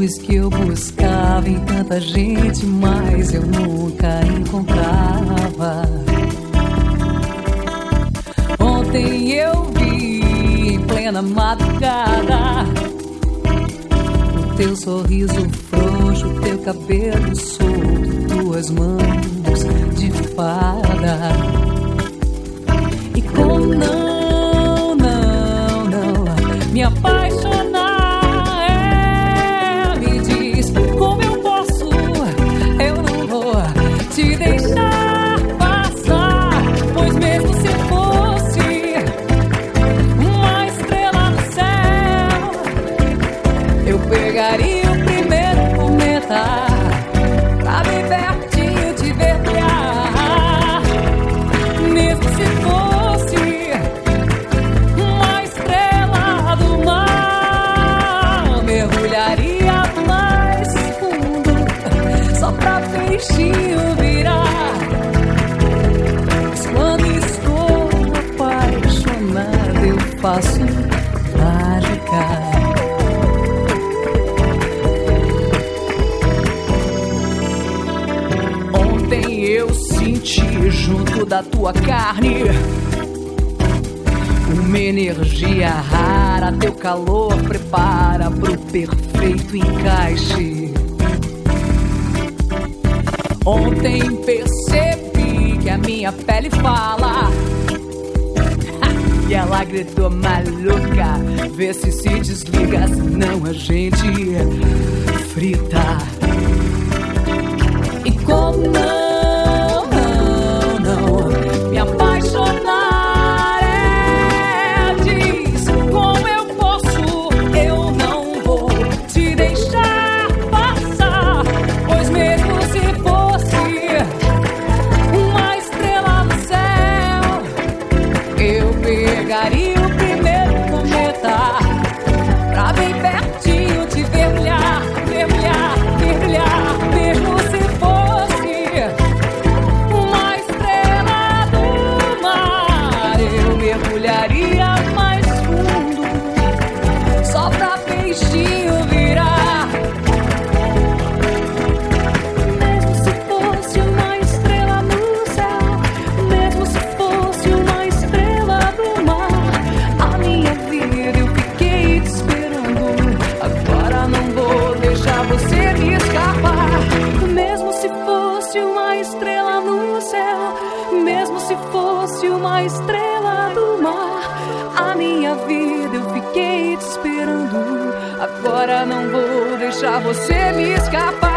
luz que eu buscava em tanta gente, mas eu nunca encontrava. Ontem eu vi em plena madrugada o teu sorriso frouxo, teu cabelo solto, tuas mãos de fada. E como não me apaixonar, me diz como eu posso, eu não vou te deixar passar, pois mesmo se fosse uma estrela no céu, eu pegaria o primeiro cometa pra bem pertinho te ver brilhar. Mesmo se fosse uma estrela do mar, mergulharia mais fundo só pra peixinho virar. Mas quando estou apaixonado eu faço mágica. Eu senti junto da tua carne uma energia rara, teu calor prepara pro perfeito encaixe. Ontem percebi que a minha pele fala e ela gritou maluca, vê se desliga, senão a gente frita. E como não me apaixonar, diz como eu posso, eu não vou te deixar passar, pois mesmo se fosse uma estrela no céu, eu pegaria o primeiro cometa pra bem pertinho te ver brilhar, ver brilhar, ver brilhar, mesmo se fosse uma estrela do mar, eu mergulharia mais fundo só pra peixinho virar. Mesmo se fosse uma estrela no céu, mesmo se fosse uma estrela do mar, a minha vida eu fiquei te esperando, agora não vou deixar você me escapar. Mesmo se fosse uma estrela no céu, mesmo se fosse uma estrela do mar, a minha vida eu fiquei te esperando, agora não vou deixar você me escapar.